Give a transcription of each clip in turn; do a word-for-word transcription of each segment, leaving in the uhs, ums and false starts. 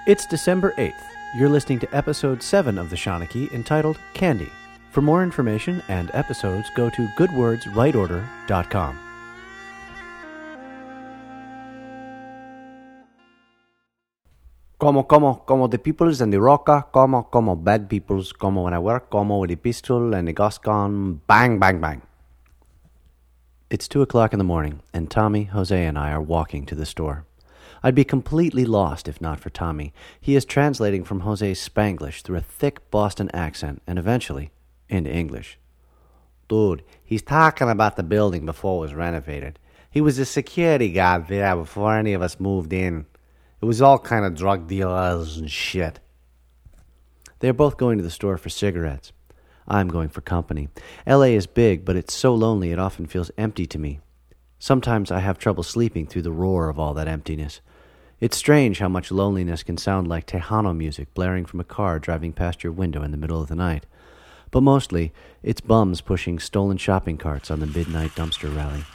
It's December eighth. You're listening to episode seven of the Shawnee entitled Candy. For more information and episodes, go to good words right order dot com. Como, como, como the peoples and the roca, como, como bad peoples, como when I work, como with the pistol and the gascon, bang, bang, bang. It's two o'clock in the morning, and Tommy, Jose, and I are walking to the store. I'd be completely lost if not for Tommy. He is translating from Jose's Spanglish through a thick Boston accent and eventually into English. Dude, he's talking about the building before it was renovated. He was a security guard there before any of us moved in. It was all kind of drug dealers and shit. They are both going to the store for cigarettes. I'm going for company. L A is big, but it's so lonely it often feels empty to me. Sometimes I have trouble sleeping through the roar of all that emptiness. It's strange how much loneliness can sound like Tejano music blaring from a car driving past your window in the middle of the night. But mostly, it's bums pushing stolen shopping carts on the midnight dumpster rally.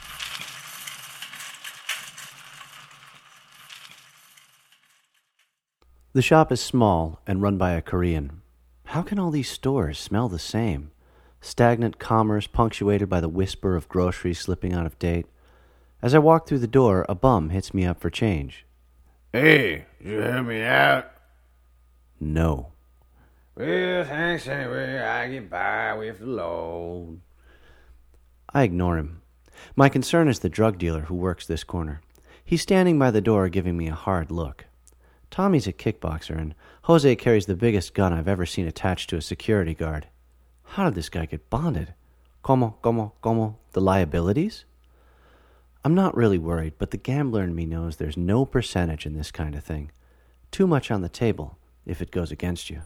The shop is small and run by a Korean. How can all these stores smell the same? Stagnant commerce punctuated by the whisper of groceries slipping out of date. As I walk through the door, a bum hits me up for change. Hey, you help me out? No. Well, thanks anyway. I get by with the load. I ignore him. My concern is the drug dealer who works this corner. He's standing by the door giving me a hard look. Tommy's a kickboxer, and Jose carries the biggest gun I've ever seen attached to a security guard. How did this guy get bonded? Como, como, como? The liabilities? I'm not really worried, but the gambler in me knows there's no percentage in this kind of thing. Too much on the table if it goes against you.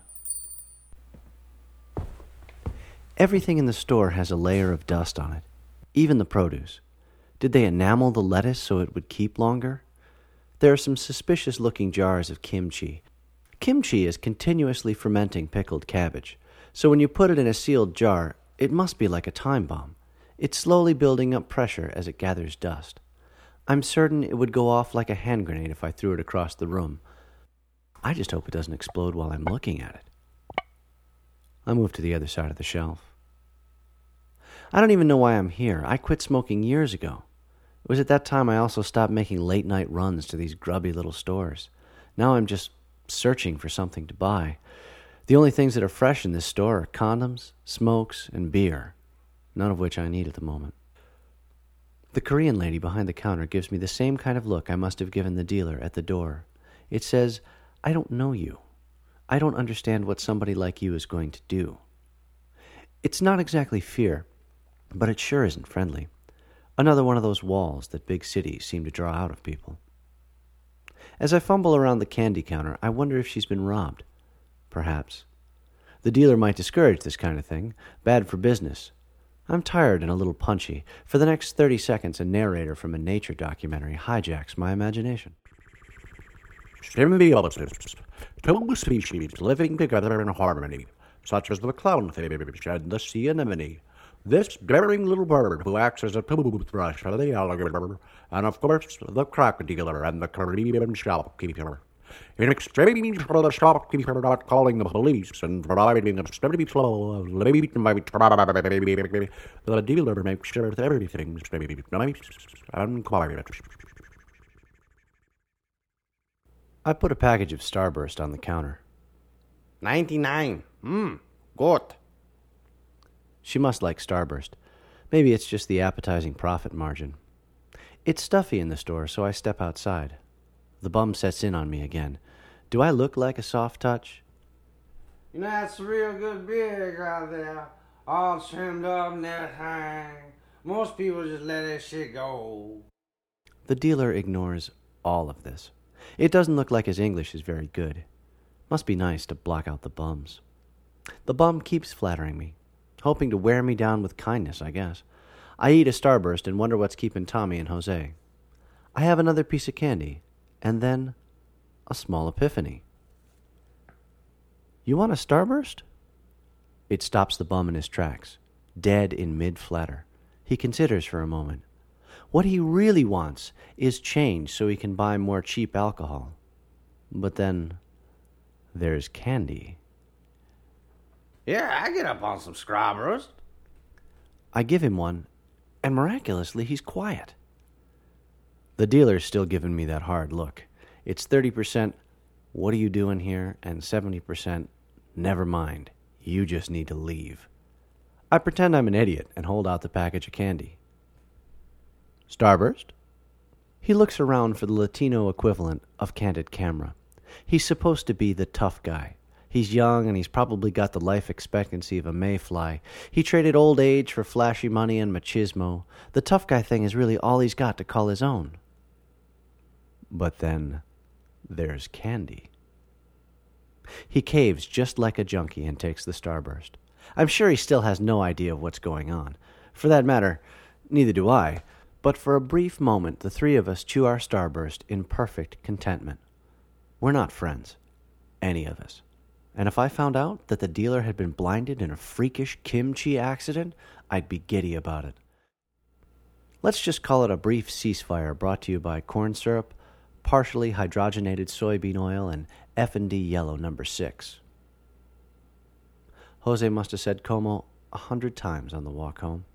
Everything in the store has a layer of dust on it, even the produce. Did they enamel the lettuce so it would keep longer? There are some suspicious-looking jars of kimchi. Kimchi is continuously fermenting pickled cabbage, so when you put it in a sealed jar, it must be like a time bomb. It's slowly building up pressure as it gathers dust. I'm certain it would go off like a hand grenade if I threw it across the room. I just hope it doesn't explode while I'm looking at it. I move to the other side of the shelf. I don't even know why I'm here. I quit smoking years ago. It was at that time I also stopped making late-night runs to these grubby little stores. Now I'm just searching for something to buy. The only things that are fresh in this store are condoms, smokes, and beer, none of which I need at the moment. The Korean lady behind the counter gives me the same kind of look I must have given the dealer at the door. It says, I don't know you. I don't understand what somebody like you is going to do. It's not exactly fear, but it sure isn't friendly. Another one of those walls that big cities seem to draw out of people. As I fumble around the candy counter, I wonder if she's been robbed. Perhaps. The dealer might discourage this kind of thing. Bad for business. I'm tired and a little punchy. For the next thirty seconds, a narrator from a nature documentary hijacks my imagination. Symbiosis. Two species living together in harmony, such as the clownfish and the sea anemone. This daring little bird who acts as a toothbrush for the alligator, and of course the crocodile and the Caribbean shopkeeper. In exchange for the shopkeeper not calling the police and providing a steady flow of living by the dealer makes sure that everything's nice and quiet. I put a package of Starburst on the counter. Ninety-nine. Mmm, good. She must like Starburst. Maybe it's just the appetizing profit margin. It's stuffy in the store, so I step outside. The bum sets in on me again. Do I look like a soft touch? You know, that's real good beer out there. All trimmed up and everything. Most people just let that shit go. The dealer ignores all of this. It doesn't look like his English is very good. Must be nice to block out the bums. The bum keeps flattering me, hoping to wear me down with kindness, I guess. I eat a Starburst and wonder what's keeping Tommy and Jose. I have another piece of candy, and then a small epiphany. You want a Starburst? It stops the bum in his tracks, dead in mid-flatter. He considers for a moment. What he really wants is change so he can buy more cheap alcohol. But then There's Candy. Yeah, I get up on some Starburst. I give him one, and miraculously he's quiet. The dealer's still giving me that hard look. It's thirty percent, what are you doing here, and seventy percent, never mind, you just need to leave. I pretend I'm an idiot and hold out the package of candy. Starburst? He looks around for the Latino equivalent of Candid Camera. He's supposed to be the tough guy. He's young, and he's probably got the life expectancy of a mayfly. He traded old age for flashy money and machismo. The tough guy thing is really all he's got to call his own. But then there's Candy. He caves just like a junkie and takes the Starburst. I'm sure he still has no idea of what's going on. For that matter, neither do I. But for a brief moment, the three of us chew our Starburst in perfect contentment. We're not friends, any of us. And if I found out that the dealer had been blinded in a freakish kimchi accident, I'd be giddy about it. Let's just call it a brief ceasefire brought to you by corn syrup, partially hydrogenated soybean oil, and F and D yellow number six. Jose must have said Como a hundred times on the walk home.